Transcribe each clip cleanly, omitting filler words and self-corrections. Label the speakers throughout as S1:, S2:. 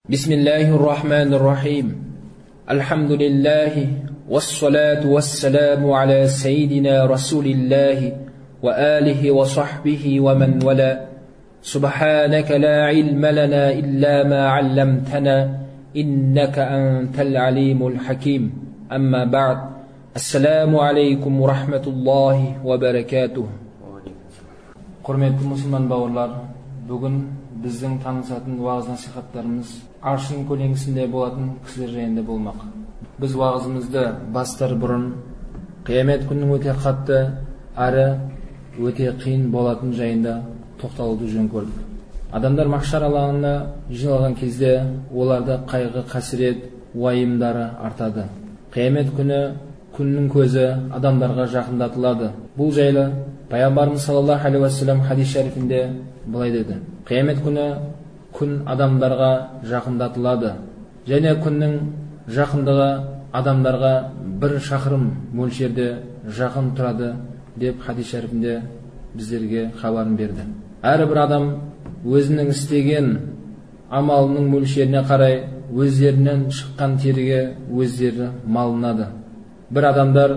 S1: بسم الله الرحمن الرحيم الحمد لله والصلاة والسلام على سيدنا رسول الله وآله وصحبه ومن ولا سبحانك لا علم لنا إلا ما علمتنا إنك أنت العليم الحكيم أما بعد السلام عليكم ورحمة الله وبركاته. Құрметті мұсылман бауырлар, бүгін біздің танысатын уағыз насихаттарымыз аршын көлеңкесінде болатын кісілер жайында болмақ. Біз уағызымызды бастар бұрын қиямет күнінің өте қатты әрі өте қиын болатын жайында тоқталуды жөн көрдік. Адамдар махшар алаңына жиналған кезде оларда қайғы, қасірет, уайымдары артады. Қиямет күні күннің көзі адамдарға жақындатылады. Бұл жайлы Пайғамбарымыз саллаллаху алейхи уассалам хадис шарифінде былай деді: қиямет күні күн адамдарға жақындатылады, және күннің жақындығы адамдарға бір шақырым мөлшерде жақын тұрады деп хадис шарифінде біздерге хабарын берді. Әрбір адам өзінің істеген амалының мөлшеріне қарай өздерінен шыққан теріге өздері малынады. Бір адамдар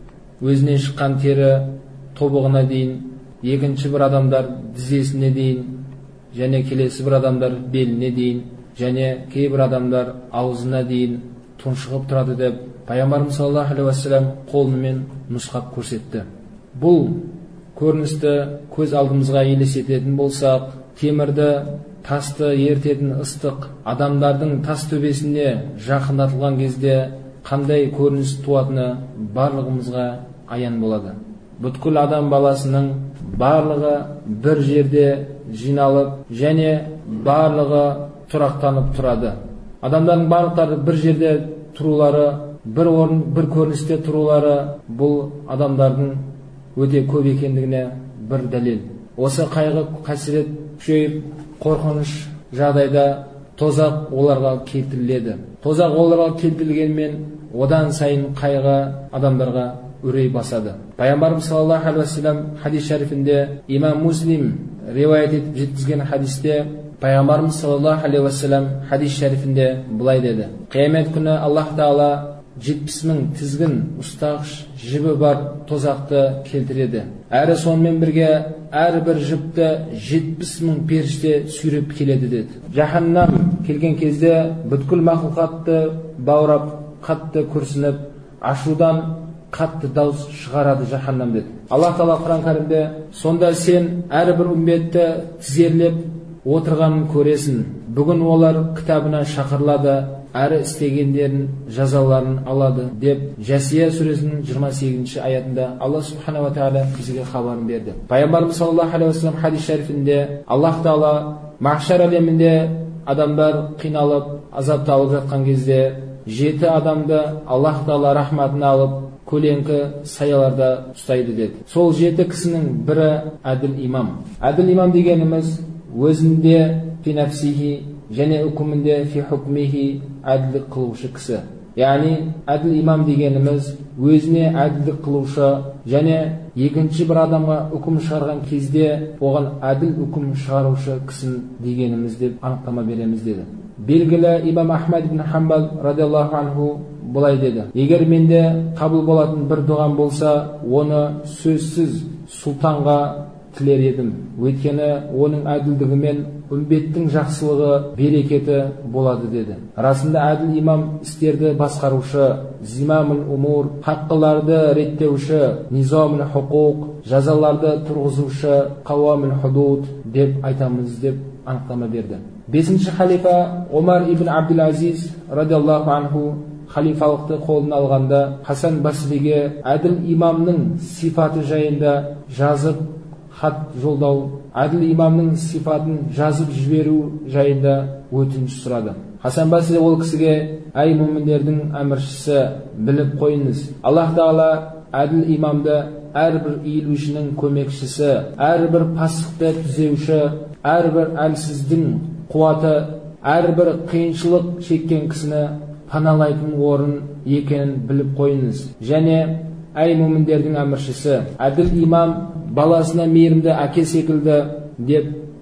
S1: өзінен шыққан тері тобығына дейін, екінші бір адамдар тізесіне дейін, және келесі бір адамдар беліне дейін, және кейбір адамдар аузына дейін тұншығып тұрады деп Пайғамбарымыз саллаллаху алейхи уассалам қолымен нұсқап көрсетті. Бұл көріністі көз алдымызға елестететін болсақ, темірді, тасты ерітетін ыстық адамдардың тас төбесіне жақындатылған кезде қандай көрініс туатыны барлығымызға аян болады. Бүткіл адам баласының барлығы бір жерде жиналып және барлығы тұрақтанып тұрады. Адамдардың барлықтары бір жерде тұрулары, бір орын, бір көріністе тұрулары бұл адамдардың өте көп екендігіне бір дәлел. Осы қайғы, қасірет күшейіп, қорқыныш жағдайда тозақ оларға келтіріледі. Тозақ оларға келтірілгенмен одан сайын қайғы адамдарға үрей басады. Пайғамбарымыз саллаллаху алейхи уассалам хадис шарифінде, имам Муслим риуаят етіп жеткізген хадисте, Пайғамбарымыз саллаллаху алейхи уассалам хадис шарифінде былай деді: қиямет күні Аллах Тағала 70.000 тізгін ұстағыш жібі бар тозақты келтіреді. Әрі сонымен бірге әрбір жіпті 70.000 періште сүйреп келеді деді. Жаханнам келген кезде бүткіл мақлұқатты баурап, қатты күрсініп, ашудан қатты дауыс шығарады жаханнам деді. Аллах Тағала Құран кәрімде: сонда сен әрбір үмбетті тізерлеп отырғанын көресің. Бүгін олар кітабына шақырылады, әрі істегендерін жазаларын алады деп Жасия сүресінің 28 аятында Аллах субхана ва тағала бізге хабарын берді. Пайғамбарымыз саллаллаху алейхи уассалам хадис шарифінде Аллах Тағала махшар әлемінде адамдар қиналып, азапталып жатқан кезде 7 адамды Аллах Тағала рахматына алып көлеңкі саяларда ұстайды деді. Сол 7 кісінің бірі әділ имам. Әділ имам дегеніміз өзінде фи нафсихи және үкімінде фи хукмихи әділдік қылушы кісі. Яғни әділ имам дегеніміз өзіне әділдік қылушы және екінші бір адамға үкім шығарған кезде оған әділ үкім шығарушы кісін дегеніміз деп анықтама береміз деді. Белгілі имам Ахмад ибн Хамбал радиаллаху анху бұлай деді: егер менде қабыл болатын бір дұғам болса, оны сөзсіз сұлтанға тілер едім. Өйткені оның әділдігімен үмбеттің жақсылығы, берекеті болады деді. Расында әділ имам істерді басқарушы, зимамул умур, хаққыларды реттеуші, низамул хуқуқ, жазаларды тұрғызушы, қауамул худуд деп айтамыз деп анықтама берді. 5-ші халифа Омар ибн Абдул Азиз радиаллаху анху халифалықты қолына алғанда Хасан Басриге әділ имамның сипаты жайында жазып хат жолдау, әділ имамның сипатын жазып жіберу жайында өтініш сұрады. Хасан Басри ол кісіге: әй мүміндердің әміршісі, біліп қойыңыз, Аллах Тағала әділ имамды әрбір иілушінің көмекшісі, әрбір пасықты түзеуші, әрбір әлсіздің қуаты, әрбір қиыншылық шеккен кісіні паналайтын орын екенін біліп қойыңыз. Және әй мүміндердің әміршісі, әділ имам баласына мейірімді әке секілді деп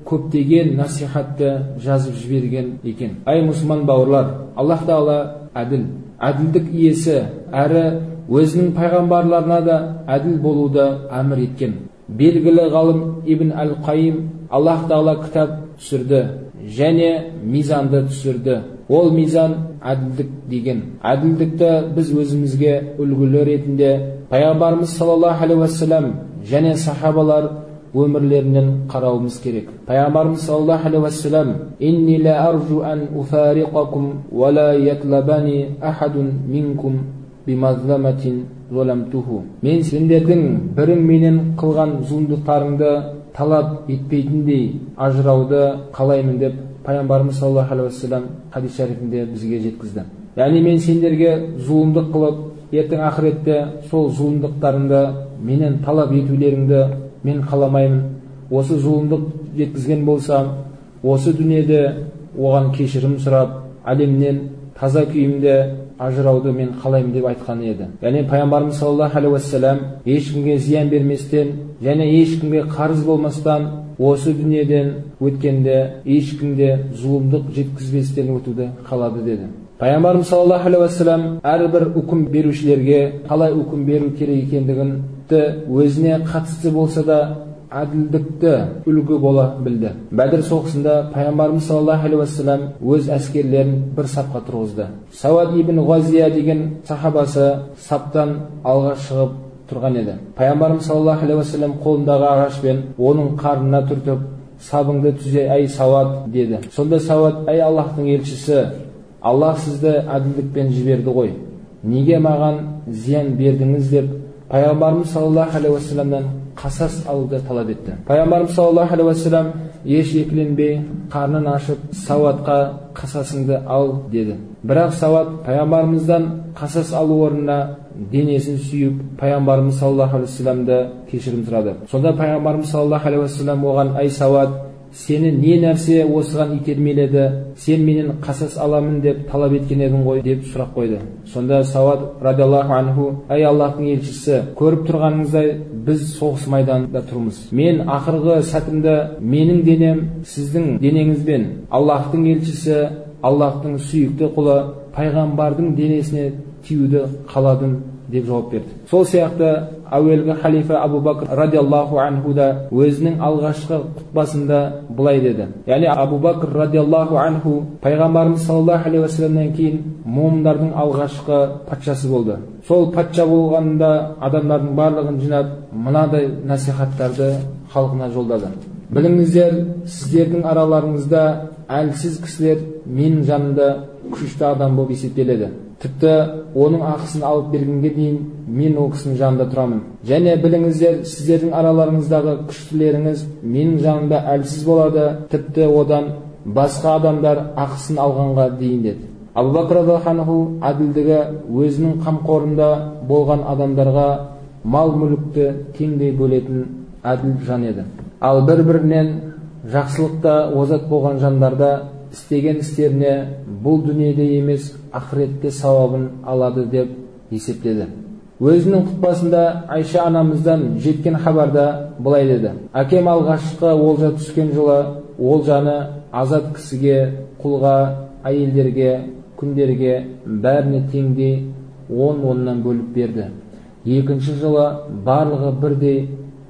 S1: көптеген насихатты жазып жіберген екен. Ай мұсылман бауырлар, Аллах Тағала әділ, әділдік иесі, әрі өзінің пайғамбарларына да әділ болуды әмір еткен. Белгілі ғалым Ибн Әл-Қайым Аллах Тағала кітап түсірді және мизанды түсірді. Ол мизан әділдік деген. Әділдікті біз өзімізге үлгілі ретінде пайғамбарымыз саллаллаху алейхи уассалам және сахабалар өмірлерінен қарауымыз керек. Пайғамбарымыз саллаллаху алейхи уассалам: "Инни ла аржу ан уфариқакум ва ла ятлабани ахадун минкум бимазламатин заламтуху." Мен сендердің бірің менен қылған зұлымдықтарыңды талап етпейтіндей ажырауды қалаймын деп пайғамбарымыз саллаллаху алейхи уассалам хадис шарифінде бізге жеткізді. Яғни мен сендерге зұлымдық қылып, ертең ақыретте сол зұлымдықтарыңды менен талап етулеріңді мен қаламаймын. Осы зұлымдық жеткізген болсам, осы дүниеде оған кешірім сұрап, әлемнен таза күйімде ажырауды мен қалаймын деп айтқан еді. Яғни пайғамбарымыз саллаллаху алейхи уассалам ешкімге зиян берместен және ешкімге қарыз болмастан осы дүниеден өткенде ешкімде зұлымдық жеткізбестен өтуді қалады деді. Пайғамбарымыз саллаллаху алейхи уассалам әрбір үкім берушілерге қалай үкім беру керек екендігін өзіне қатысты болса да әділдікті үлгі бола білді. Бәдір соғысында пайғамбарымыз саллаллаху алейхи уассалам өз әскерлерін бір сапқа тұрғызды. Сауад ибн Ғазия деген сахабасы саптан алға шығып тұрған еді. Пайғамбарымыз саллаллаху алейхи уассалам қолындағы ағашпен оның қарнына түртіп, "Сабыңды түзе, ай Сауад" деді. Сонда Сауад: "Ай Аллахтың елшісі, Аллах сізді әділдікпен жіберді ғой. Неге маған зиян бердіңіз?" деп пайғамбарымыз саллаллаху алейхи уассаламнан қасас алуды талап етті. Пайғамбарымыз саллаллаху алейхи уассалам еш екіленбей қарнын ашып, "Сауадқа қасасыңды ал" деді. Бірақ Сауад пайғамбарымыздан қасас алу орнына денесін сүйіп, пайғамбарымыз саллаллаху алейхи уассаламды кешірім сұрады. Сонда пайғамбарымыз саллаллаху алейхи уассалам оған: "Ай Сауад, сені не нәрсе осыған итермеледі? Сен менен қасас аламын деп талап еткен едің ғой" деп сұрақ қойды. Сонда Сауад радиаллаху анху: "Ай Аллахтың елшісі, көріп тұрғаныңыздай біз соғыс майданында тұрмыз. Мен ақырғы сәтімді менің денем сіздің денеңізбен Аллахтың елшісі, Аллахтың сүйікті құлы пайғамбардың денесіне тиюді қаладым" деп жауап берді. Сол сияқты әуелгі халифа Абу Бакр радиаллаху анху да өзінің алғашқы құтбасында былай деді. Яғни Абу Бакр радиаллаху анху пайғамбарымыз саллаллаху алейхи уассаламнан кейін момындардың алғашқы патшасы болды. Сол патша болғанда адамдардың барлығын жинап мынадай насихаттарды халқына жолдады: "Біліңіздер, сіздердің араларыңызда әлсіз кісілер менің жанымда күшті адам болып есептеледі. Тіпті оның ақысын алып бергенге дейін мен ол кісінің жанында тұрамын. Және біліңіздер, сіздердің араларыңыздағы күштілеріңіз менің жанымда әлсіз болады, тіпті одан басқа адамдар ақысын алғанға дейін" деді. Абу Бакр радиаллаху анху әділдігі өзінің қамқорында болған адамдарға мал мүлікті теңдей бөлетін әділ жан еді. Ал бір-бірінен жақсылықта озат болған жандарда істеген істеріне бұл дүниеде емес ақыретте сауабын алады деп есептеді. Өзінің құтбасында Айша анамыздан жеткен хабарда былай деді: "Әкем алғашқы олжа түскен жылы олжаны азат кісіге, құлға, әйелдерге, күндерге бәріне теңдей 10-10-нан бөліп берді. Екінші жылы барлығы бірдей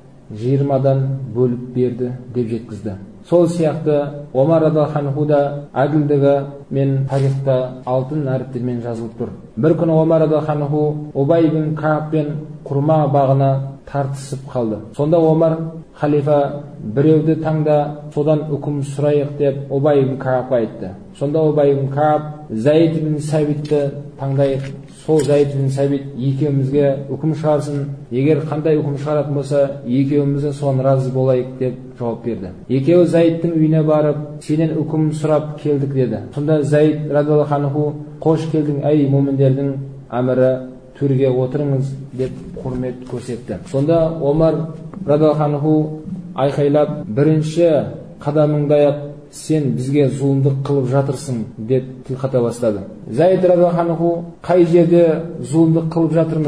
S1: 20-дан бөліп берді" деп жеткізді. Сол сияқты Омар радиаллаху анху да әділдігі мен тарихта алтын әріптермен жазылып тұр. Бір күні Омар радиаллаху анху Убай ибн Каабпен құрма бағына тартысып қалды. Сонда Омар халифа: "Біреуді таңда, содан үкім сұрайық" деп Убай ибн Каабқа айтты. Сонда Убай ибн Кааб: "Заид ибн Сабитті таңдайық. Сол Заид ибн Сабит екеумізге үкім шығарсын. Егер қандай үкім шығаратын болса, екеуміз соған разы болайық" деп жауап берді. Екеуі Заидтің үйіне барып, "Сенен үкім сұрап келдік" деді. Сонда Заид радиаллаху анху: "Қош келдің, әй муминдердің әмірі, төрге отырыңыз" деп құрмет көрсетті. Сонда Омар радиаллаху анху айқайлап: "Бірінші қадамыңдай-ақ сен бізге зұлымдық қылып жатырсың" деп тіл қата бастады. Заид радиаллаху анху: "Қай жерде зұлымдық қылып жатырмын?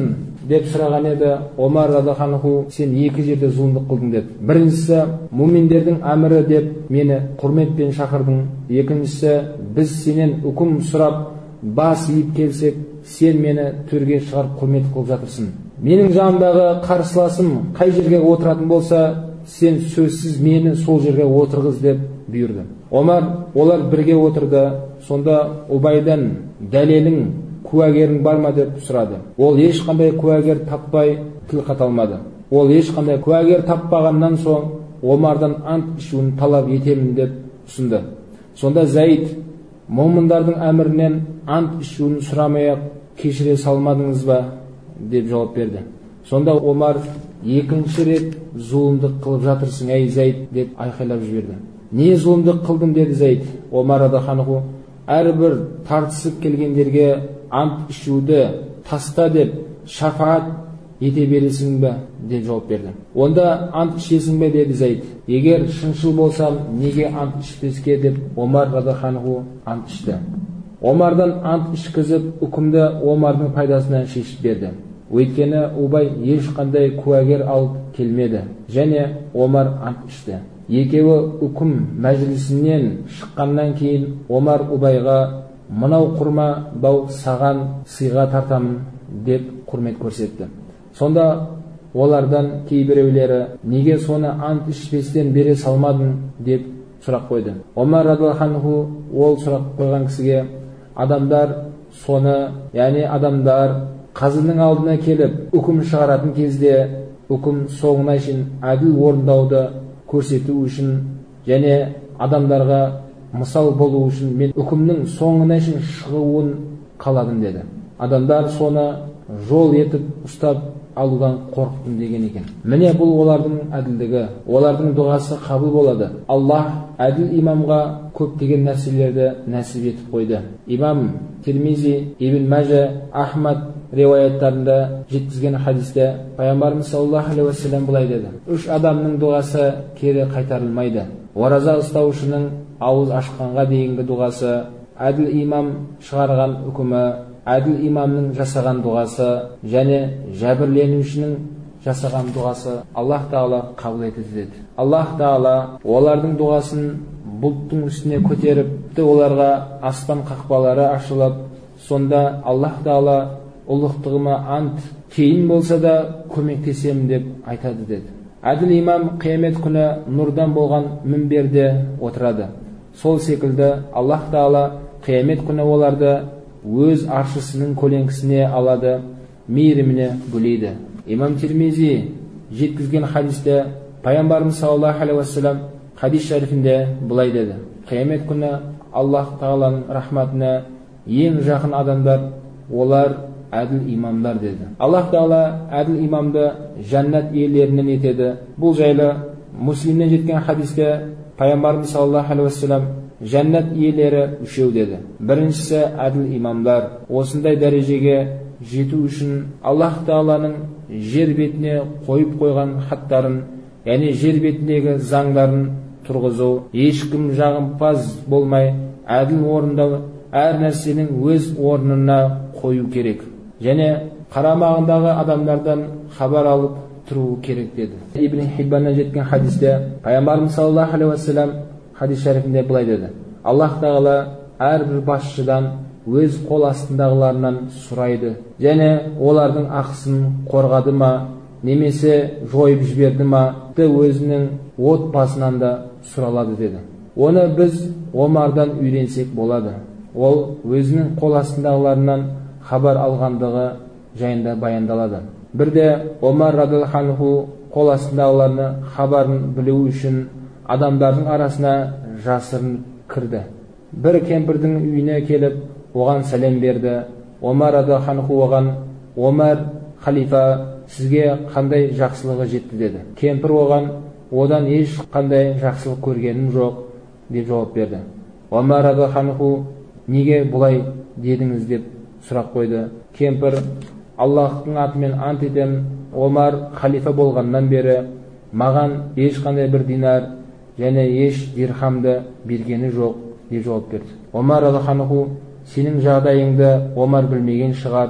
S1: деп сұраған еді, Омар радиаллаху анху сен екі жерде зұлымдық қылдың деді. Біріншісі, муминдердің әмірі деп мені құрметпен шақырдың. Екіншісі, біз сенен үкім сұрап бас иіп келсек, сен мені төрге шығарып құрмет қылып жатырсың. Менің жанымдағы қарсыласым қай жерге отыратын болса, сен сөзсіз мені сол жерге отырғыз деп бұйырды. Омар олар бірге отырды. Сонда Убайдан дәлелің, куәгерің бар ма деп сұрады. Ол ешқандай куәгер таппай тіл қата алмады. Ол ешқандай куәгер таппағаннан соң Омардан ант ішуін талап етемін деп ұсынды. Сонда Заид, момындардың әмірінен ант ішуін сұрамай-ақ кешіре салмадыңыз ба деп жауап берді. Сонда Омар екінші рет зұлымдық қылып жатырсың әй Заид деп айқайлап жіберді. Не зұлымдық қылдым деді Заид. Омар радиаллаху анху әрбір тартысып келгендерге ант ішуді таста деп шафаат ете бересің бе деп жауап берді. Онда ант ішесің бе деді Заид. Егер шыншыл болсам неге ант ішпеске деп Омар радиаллаху анху ант ішті. Омардан ант ішкізіп үкімді Омардың пайдасынан шешіп берді. Өйткені Убай ешқандай куәгер алып келмеді және Омар ант ішті. Екеуі үкім мәжілісінен шыққаннан кейін Омар Убайға мынау құрма бау саған сыйға тартамын деп құрмет көрсетті. Сонда олардан кейбіреулері неге соны ант ішпестен бере салмадың деп сұрақ қойды. Омар радиаллаху анху ол сұрақ қойған кісіге адамдар соны, яғни адамдар қазының алдына келіп үкім шығаратын кезде үкім соңына шейін әділ орындауды көрсету үшін және адамдарға мысал болу үшін мен үкімнің соңына шейін шығуын қаладым деді. Адамдар соны жол етіп ұстап алудан қорықтым деген екен. Міне бұл олардың әділдігі, олардың дұғасы қабыл болады. Аллах әділ имамға көптеген нәрселерді нәсіп етіп қойды. Имам Тирмизи, Ибн Мажа, Ахмад риуаяттарында жеткізген хадисте пайғамбарымыз саллаллаху алейхи уассалам былай деді: үш адамның дұғасы кері қайтарылмайды. Ораза ұстаушының ауыз ашқанға дейінгі дұғасы, әділ имам шығарған үкімі, әділ имамның жасаған дұғасы және жәбірленушінің жасаған дұғасы Аллах Тағала қабыл етеді деді. Аллах Тағала олардың дұғасын бұлттың үстіне көтеріп, оларға аспан қақпалары ашылып, сонда Аллах Тағала ұлықтығыма ант, кейін болса да көмектесемін деп айтады деді. Әділ имам қиямет күні нұрдан болған мінберде отырады. Сол секілді Аллах Тағала қиямет күні оларды өз аршысының көлеңкісіне алады, мейіріміне бөлейді. Имам Тирмизи жеткізген хадисте пайғамбарымыз саллаллаху алейхи уассалам хадис шарифінде былай деді: қиямет күні Аллах Тағаланың рахматына ең жақын адамдар олар әділ имамдар деді. Аллах Тағала әділ имамды жәннат иелерінен етеді. Бұл жайлы Муслимнен жеткен хадисте пайғамбарымыз саллаллаху алейхи уассалам жәннат иелері үшеу деді. Біріншісі әділ имамдар. Осындай дәрежеге жету үшін Аллах Тағаланың жер бетіне қойып қойған хаттарын, яғни жер бетіндегі заңдарын тұрғызу, ешкім жағымпаз болмай әділ орындау, әр нәрсенің өз орнына қою керек және қарамағындағы адамдардан хабар алып тұру керек деді. Ибн Хиббаннан жеткен хадисте пайғамбарымыз саллаллаху алейхи уассалам хадис шарифінде былай деді: Аллах Тағала әрбір басшыдан өз қол астындағыларынан сұрайды және олардың ақысын қорғады ма немесе жойып жіберді ма, өзінің отбасынан да сұралады деді. Оны біз Омардан үйренсек болады. Ол өзінің қол астындағыларынан хабар алғандығы жайында баяндалады. Бірде Омар радиаллаху анху қол астындағыларны хабарын білу үшін адамдардың арасына жасырын кірді. Бір кемпірдің үйіне келіп, оған сәлем берді. Омар радиаллаху анху оған: Омар халифа, сізге қандай жақсылығы жетті деді. Кемпір оған: одан ешқандай жақсылық көргенім жоқ деп жауап берді. Омар радиаллаху анху: неге бұлай дедіңіз деп сұрақ қойды. Кемпір: Аллахтың атымен ант етемін, Омар халифа болғаннан бері маған ешқандай бір динар және еш дирхамды бергені жоқ деп жауап берді. Омар радиаллаху анху: сенің жағдайыңды Омар білмеген шығар,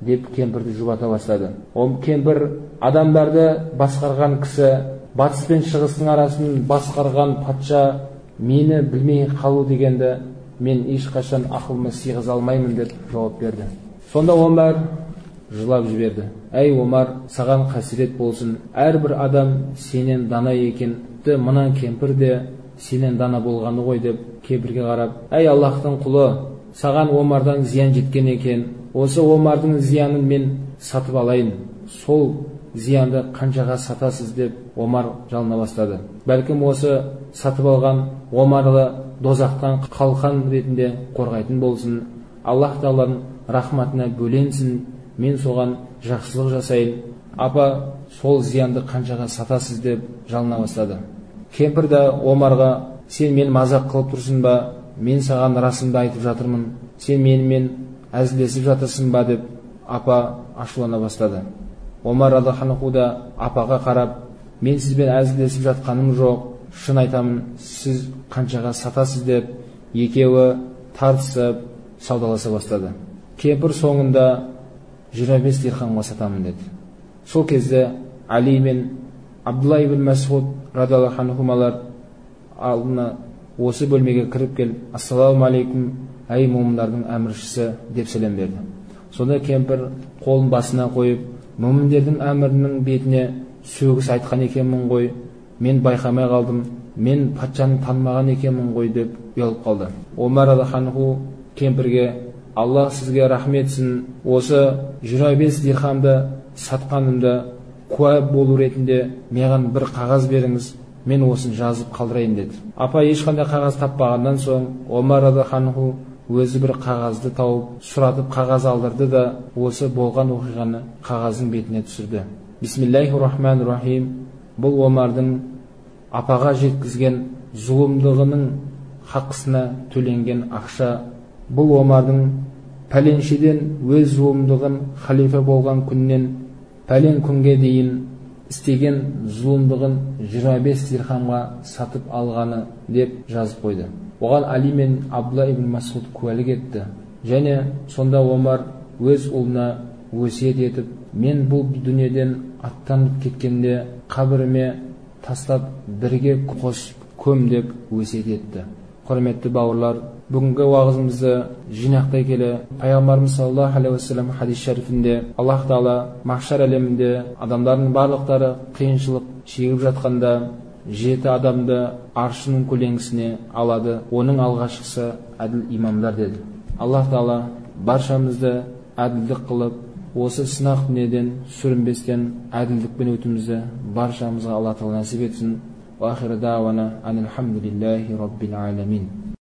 S1: деп кемпірді жұбата бастады. Ол кемпір адамдарды басқарған кісі, батыс пен шығыстың арасын басқарған патша, мені білмей қалу дегенді мен ешқашан ақылыма сыйғыза алмаймын деп жауап берді. Сонда Омар жылап жіберді. Әй Омар, саған қасірет болсын, әрбір адам сенен дана екен, мына кемпір де сенен дана болғаны ғой деп кемпірге қарап, әй Аллахтың құлы, саған Омардан зиян жеткен екен, осы Омардың зиянын мен сатып алайын, сол зиянды қаншаға сатасыз деп Омар жалына бастады. Бәлкім осы сатып алған Омарды дозақтан қалқан ретінде қорғайтын болсын, Аллах Тағаланың рахматына бөленсін, мен соған жақсылық жасайын, апа сол зиянды қаншаға сатасыз деп жалына бастады. Кемпір де Омарға, сен мен мазақ қылып тұрсың ба, мен саған расымды айтып жатырмын, сен менімен әзілдесіп жатырсың ба деп апа ашулана бастады. Омар радханху да апаға қарап, мен сізбен әзілдесіп жатқаным жоқ, шын айтамын, сіз қаншаға сатасыз деп екеуі тартысып саудаласа бастады. Кемпір соңында 25 дирхамға сатамын деді. Сол кезде Али мен Абдулла ибн Масғуд радиаллаху анхумалар алдына осы бөлмеге кіріп келіп, ассаламу алейкум, әй момындардың әміршісі деп сәлем берді. Сонда кемпір қолын басына қойып, момындардың әмірінің бетіне сөгіс айтқан екенмін ғой, мен байқамай қалдым, мен патшаны танымаған екенмін ғой деп ұялып қалды. Омар радханху кемпірге, Аллах сізге рахметсін, осы 25 дирхамды сатқанымды куә болу ретінде маған бір қағаз беріңіз, мен осын жазып қалдырайын деді. Апа ешқандай қағаз таппағаннан соң Омар радханху өзі бір қағазды тауып, сұратып қағаз алдырды да осы болған оқиғаны қағаздың бетіне түсірді. Бисмиллахир-рахманир-рахим. Бұл Омардың апаға жеткізген зұлымдығының хақысына төленген ақша. Бұл Омардың пәленшеден өз зұлымдығын халифа болған күннен пәлен күнге дейін істеген зұлымдығын 25 дирхамға сатып алғаны деп жазып қойды. Оған Али мен Абдулла ибн Масғуд куәлік етті. Және сонда Омар өз ұлына өсиет етіп, мен бұл дүниеден аттанып кеткенде қабіріме тастап бірге қосып көм деп өсиет етті. Құрметті бауырлар, бүгінгі уағызымызды жинақтай келе, пайғамбарымыз саллаллаху алейхи уассалам хадис шәрифінде Аллах Тағала махшар әлемінде адамдардың барлықтары қиыншылық шегіп жатқанда 7 адамды аршының көлеңкесіне алады, оның алғашқысы әділ имамдар деді. Аллах Тағала баршамызды әділдік қылып, осы сынақ дүниеден сүрінбестен әділдікпен өтуімізді баршамызға Алла Тағала насип етсін. Ва ахиру дауана анил хамдулиллахи раббил аламин.